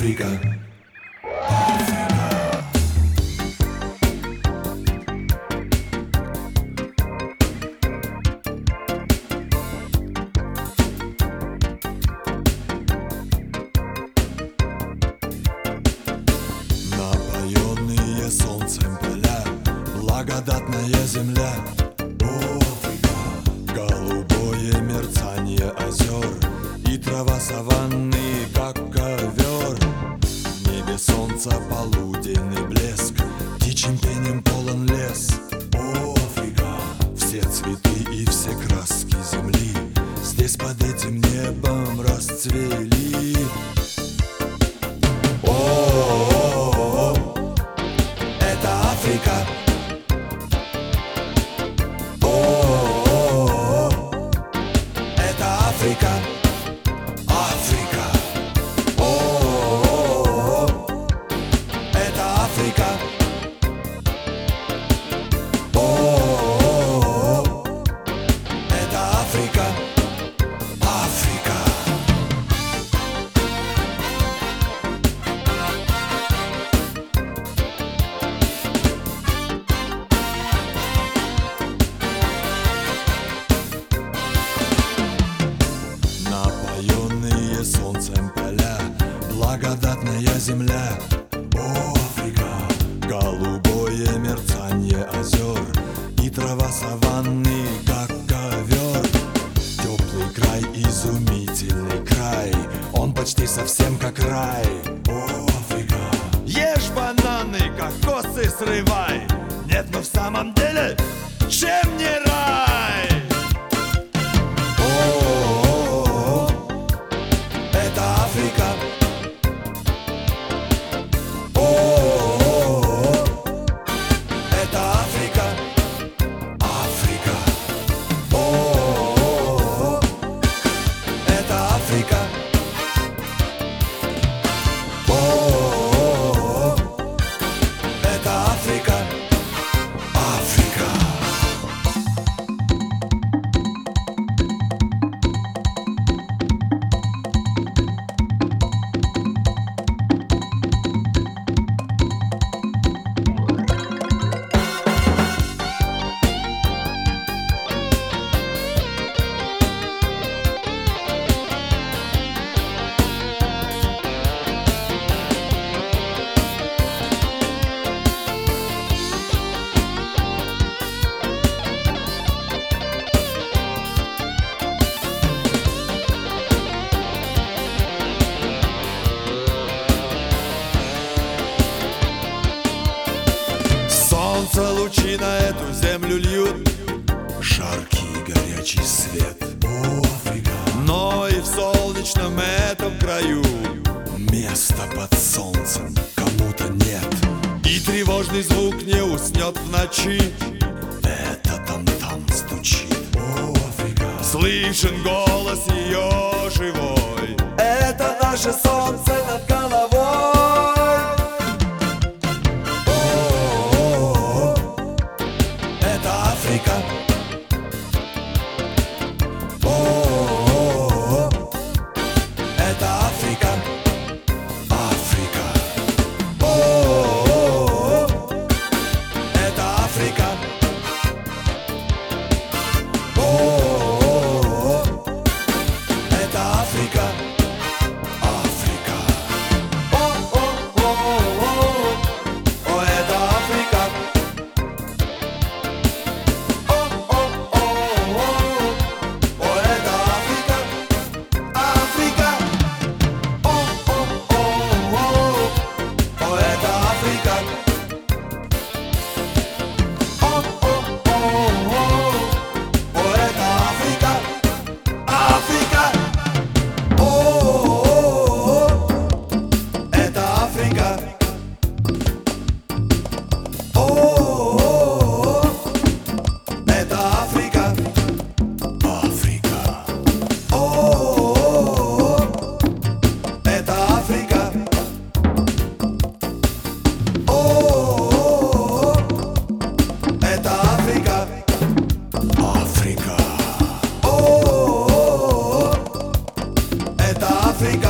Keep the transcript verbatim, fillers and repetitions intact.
Африка. Напоенные солнцем поля, благодатная земля. О, Африка! Голубое мерцание озер и трава саванны, как ковер. В небе солнца полуденный блеск, птичьим пением полон лес. О, Африка! Все цветы и все краски земли здесь под этим небом расцвели. О, это Африка. О, это Африка. Африка. О, это Африка. О, это Африка. Африка. Напоенные солнцем поля, благодатная земля. О, Африка. Голубое мерцание озер и трава саванны, как ковер. Теплый край, изумительный край, он почти совсем как рай. О, Африка. Ешь бананы, кокосы срывай. Нет, но в самом деле, чем не рай? О, это Африка. О, это Африка. Африка. О, это Африка. О, это Африка. Африка. Солнце лучи на эту землю льют, жаркий горячий свет. О, Африка. Но и в солнечном этом краю места под солнцем кому-то нет. И тревожный звук не уснет в ночи, это там-там стучит. О, Африка. Слышен голос ее живой. Это наше солнце над головой. О, это Африка. О, это Африка. Африка. О, это Африка. О, это Африка. Африка. África.